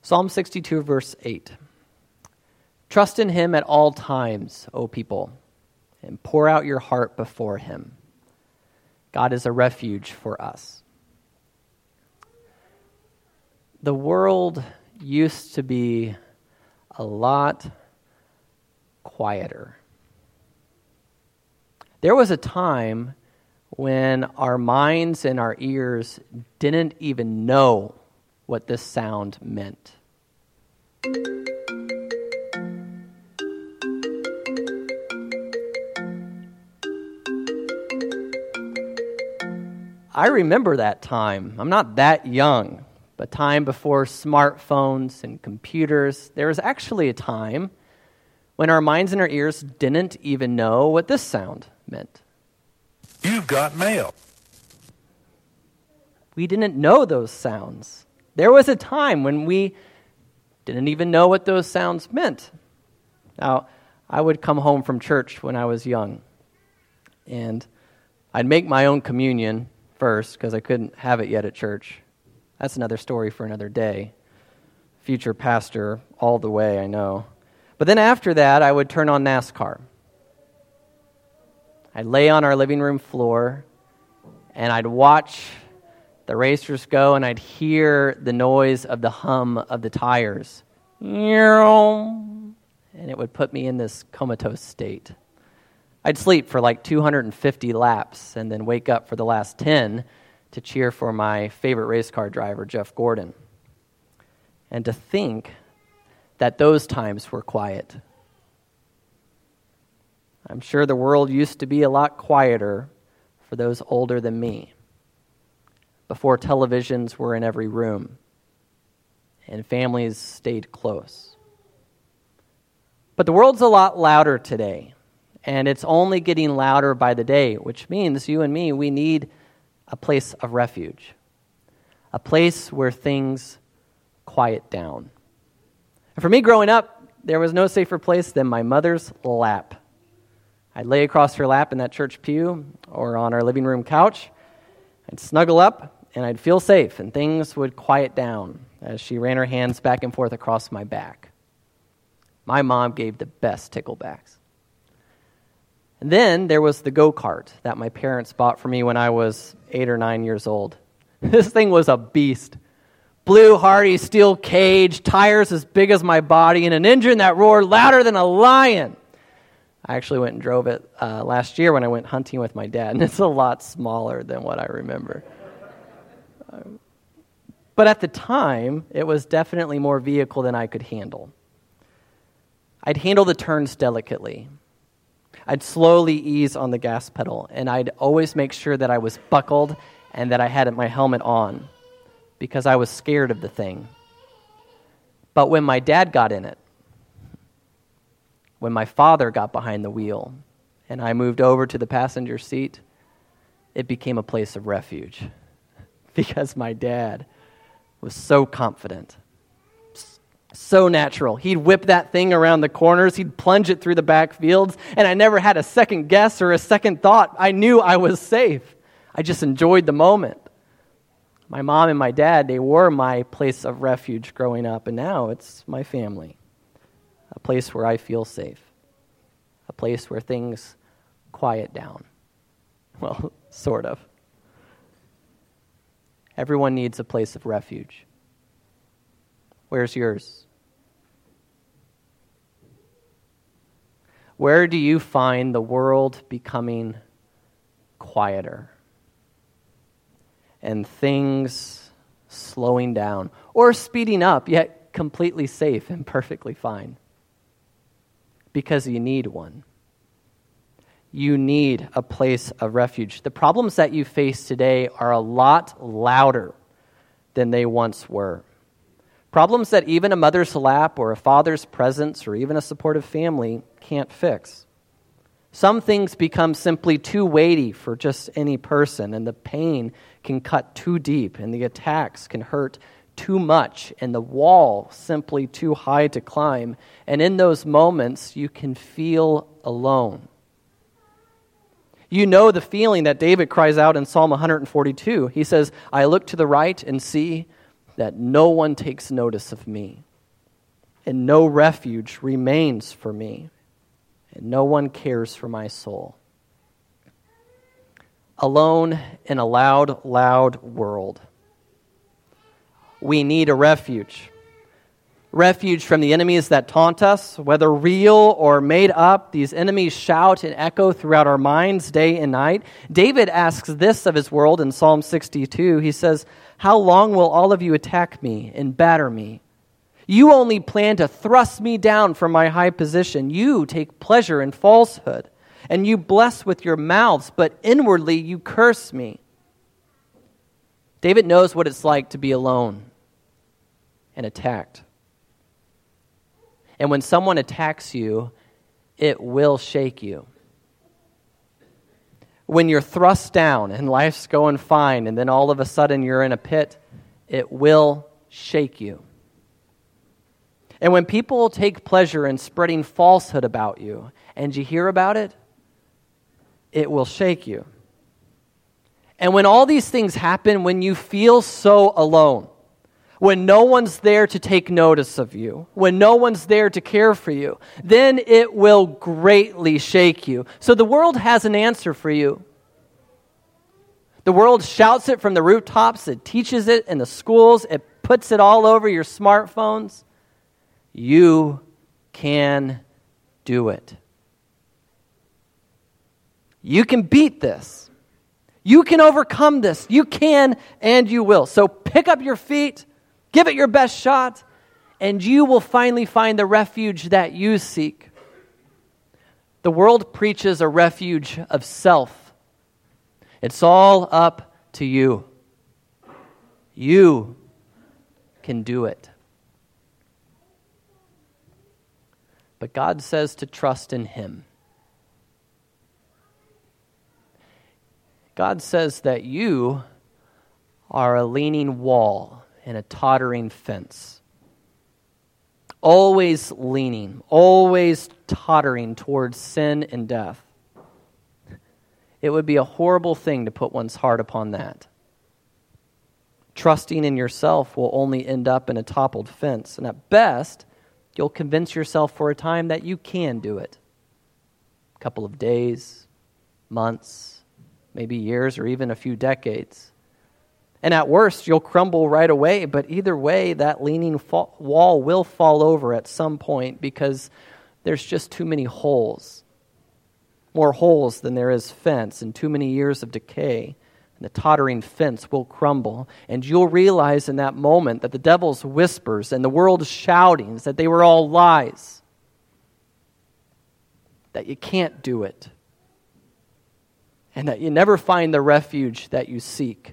Psalm 62, verse 8. Trust in him at all times, O people, and pour out your heart before him. God is a refuge for us. The world used to be a lot quieter. There was a time when our minds and our ears didn't even know what this sound meant. I remember that time. I'm not that young, but time before smartphones and computers. There was actually a time when our minds and our ears didn't even know what this sound meant. You've got mail. We didn't know those sounds. There was a time when we didn't even know what those sounds meant. Now, I would come home from church when I was young, and I'd make my own communion first because I couldn't have it yet at church. That's another story for another day. Future pastor all the way, I know. But then after that, I would turn on NASCAR. I'd lay on our living room floor, and I'd watch the racers go, and I'd hear the noise of the hum of the tires. And it would put me in this comatose state. I'd sleep for like 250 laps and then wake up for the last 10 to cheer for my favorite race car driver, Jeff Gordon. And to think that those times were quiet. I'm sure the world used to be a lot quieter for those older than me, before televisions were in every room and families stayed close. But the world's a lot louder today, and it's only getting louder by the day, which means you and me, we need a place of refuge, a place where things quiet down. And for me growing up, there was no safer place than my mother's lap. I'd lay across her lap in that church pew or on our living room couch. I'd snuggle up, and I'd feel safe, and things would quiet down as she ran her hands back and forth across my back. My mom gave the best ticklebacks. And then there was the go-kart that my parents bought for me when I was 8 or 9 years old. This thing was a beast. Blue, hardy, steel cage, tires as big as my body, and an engine that roared louder than a lion. I actually went and drove it last year when I went hunting with my dad, and it's a lot smaller than what I remember. But at the time, it was definitely more vehicle than I could handle. I'd handle the turns delicately. I'd slowly ease on the gas pedal, and I'd always make sure that I was buckled and that I had my helmet on because I was scared of the thing. But when my dad got in it, when my father got behind the wheel and I moved over to the passenger seat, it became a place of refuge because my dad was so confident, so natural. He'd whip that thing around the corners, he'd plunge it through the back fields, and I never had a second guess or a second thought. I knew I was safe. I just enjoyed the moment. My mom and my dad, they were my place of refuge growing up, and now it's my family. A place where I feel safe. A place where things quiet down. Well, sort of. Everyone needs a place of refuge. Where's yours? Where do you find the world becoming quieter and things slowing down or speeding up, yet completely safe and perfectly fine? Because you need one. You need a place of refuge. The problems that you face today are a lot louder than they once were. Problems that even a mother's lap or a father's presence or even a supportive family can't fix. Some things become simply too weighty for just any person, and the pain can cut too deep, and the attacks can hurt too much, and the wall simply too high to climb. And in those moments, you can feel alone. You know the feeling that David cries out in Psalm 142. He says, I look to the right and see that no one takes notice of me, and no refuge remains for me, and no one cares for my soul. Alone in a loud, loud world, we need a refuge. Refuge from the enemies that taunt us, whether real or made up. These enemies shout and echo throughout our minds day and night. David asks this of his world in Psalm 62. He says, "How long will all of you attack me and batter me? You only plan to thrust me down from my high position. You take pleasure in falsehood, and you bless with your mouths, but inwardly you curse me." David knows what it's like to be alone and attacked. And when someone attacks you, it will shake you. When you're thrust down and life's going fine, and then all of a sudden you're in a pit, it will shake you. And when people take pleasure in spreading falsehood about you, and you hear about it, it will shake you. And when all these things happen, when you feel so alone, when no one's there to take notice of you, when no one's there to care for you, then it will greatly shake you. So the world has an answer for you. The world shouts it from the rooftops, it teaches it in the schools, it puts it all over your smartphones. You can do it. You can beat this. You can overcome this. You can and you will. So pick up your feet, give it your best shot, and you will finally find the refuge that you seek. The world preaches a refuge of self. It's all up to you. You can do it. But God says to trust in Him. God says that you are a leaning wall and a tottering fence. Always leaning, always tottering towards sin and death. It would be a horrible thing to put one's heart upon that. Trusting in yourself will only end up in a toppled fence, and at best, you'll convince yourself for a time that you can do it. A couple of days, months, maybe years, or even a few decades. And at worst, you'll crumble right away, but either way, that leaning wall will fall over at some point because there's just too many holes. More holes than there is fence, and too many years of decay. And the tottering fence will crumble, and you'll realize in that moment that the devil's whispers and the world's shoutings, that they were all lies. That you can't do it. And that you never find the refuge that you seek.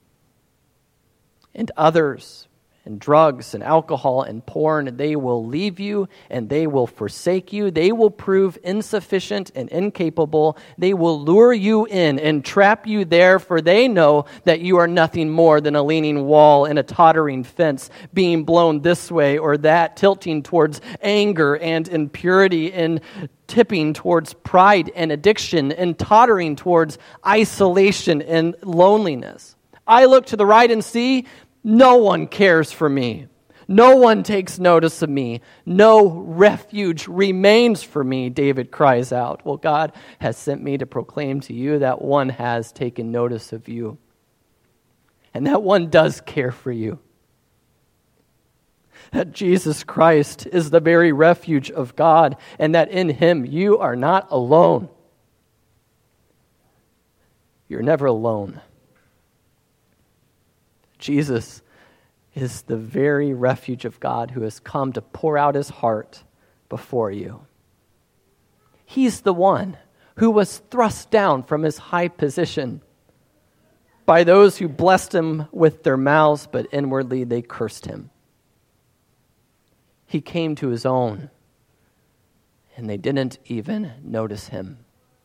And others, and drugs, and alcohol, and porn, they will leave you, and they will forsake you. They will prove insufficient and incapable. They will lure you in and trap you there, for they know that you are nothing more than a leaning wall and a tottering fence, being blown this way or that, tilting towards anger and impurity, and tipping towards pride and addiction, and tottering towards isolation and loneliness. I look to the right and see, no one cares for me. No one takes notice of me. No refuge remains for me, David cries out. Well, God has sent me to proclaim to you that one has taken notice of you. And that one does care for you. That Jesus Christ is the very refuge of God, and that in Him you are not alone. You're never alone. Jesus is the very refuge of God who has come to pour out His heart before you. He's the one who was thrust down from His high position by those who blessed Him with their mouths, but inwardly they cursed Him. He came to His own, and they didn't even notice Him.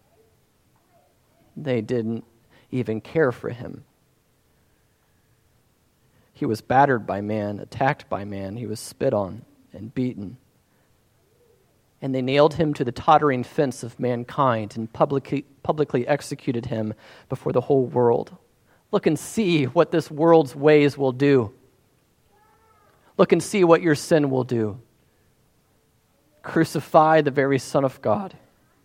They didn't even care for Him. He was battered by man, attacked by man. He was spit on and beaten. And they nailed Him to the tottering fence of mankind and publicly executed Him before the whole world. Look and see what this world's ways will do. Look and see what your sin will do. Crucify the very Son of God,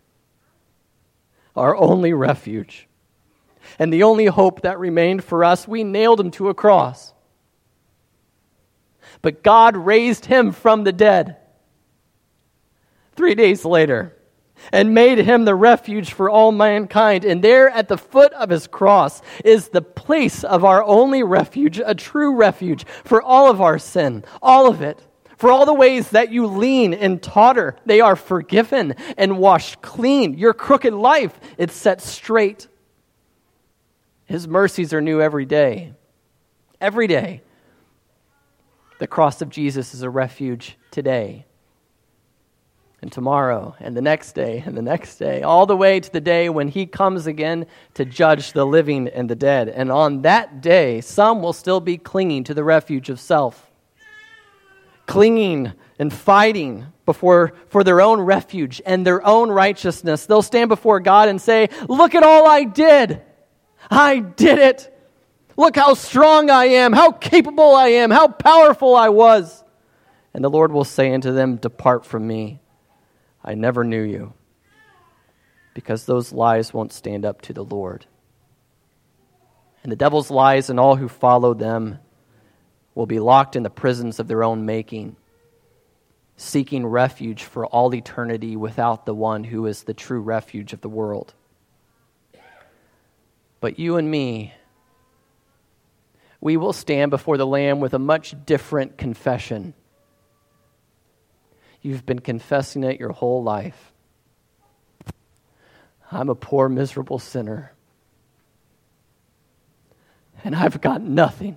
our only refuge, and the only hope that remained for us. We nailed him to a cross. But God raised him from the dead 3 days later and made him the refuge for all mankind. And there at the foot of his cross is the place of our only refuge, a true refuge for all of our sin, all of it. For all the ways that you lean and totter, they are forgiven and washed clean. Your crooked life, it's set straight. His mercies are new every day. Every day. The cross of Jesus is a refuge today and tomorrow and the next day and the next day, all the way to the day when he comes again to judge the living and the dead. And on that day, some will still be clinging to the refuge of self, clinging and fighting for their own refuge and their own righteousness. They'll stand before God and say, "Look at all I did. I did it. Look how strong I am, how capable I am, how powerful I was." And the Lord will say unto them, "Depart from me. I never knew you." Because those lies won't stand up to the Lord. And the devil's lies and all who follow them will be locked in the prisons of their own making, seeking refuge for all eternity without the one who is the true refuge of the world. But you and me, we will stand before the Lamb with a much different confession. You've been confessing it your whole life. I'm a poor, miserable sinner, and I've got nothing.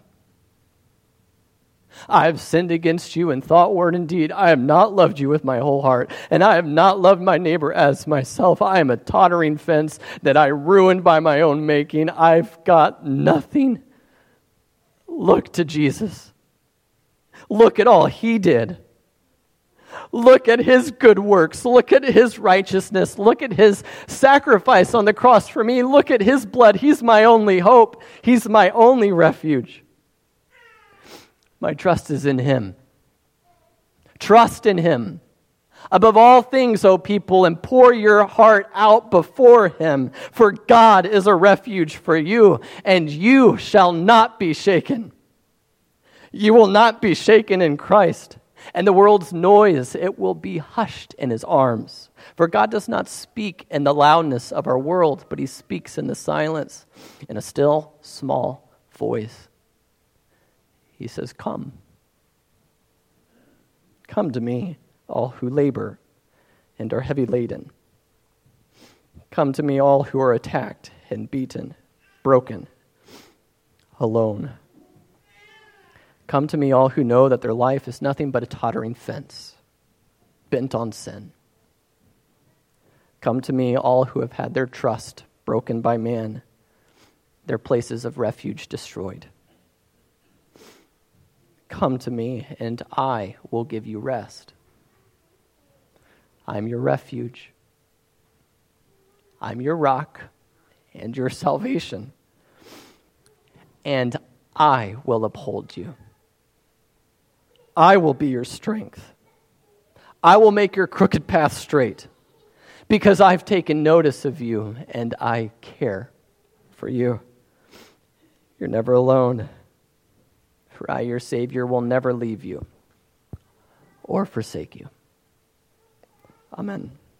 I have sinned against you in thought, word, and deed. I have not loved you with my whole heart, and I have not loved my neighbor as myself. I am a tottering fence that I ruined by my own making. I've got nothing. Look to Jesus. Look at all he did. Look at his good works. Look at his righteousness. Look at his sacrifice on the cross for me. Look at his blood. He's my only hope. He's my only refuge. My trust is in him. Trust in him. Above all things, O people, and pour your heart out before him, for God is a refuge for you, and you shall not be shaken. You will not be shaken in Christ, and the world's noise, it will be hushed in his arms. For God does not speak in the loudness of our world, but he speaks in the silence, in a still, small voice. He says, "Come. Come to me, all who labor and are heavy laden. Come to me, all who are attacked and beaten, broken, alone. Come to me, all who know that their life is nothing but a tottering fence, bent on sin. Come to me, all who have had their trust broken by man, their places of refuge destroyed. Come to me, and I will give you rest. I'm your refuge. I'm your rock and your salvation. And I will uphold you. I will be your strength. I will make your crooked path straight, because I've taken notice of you and I care for you. You're never alone. For I, your Savior, will never leave you or forsake you. Amen.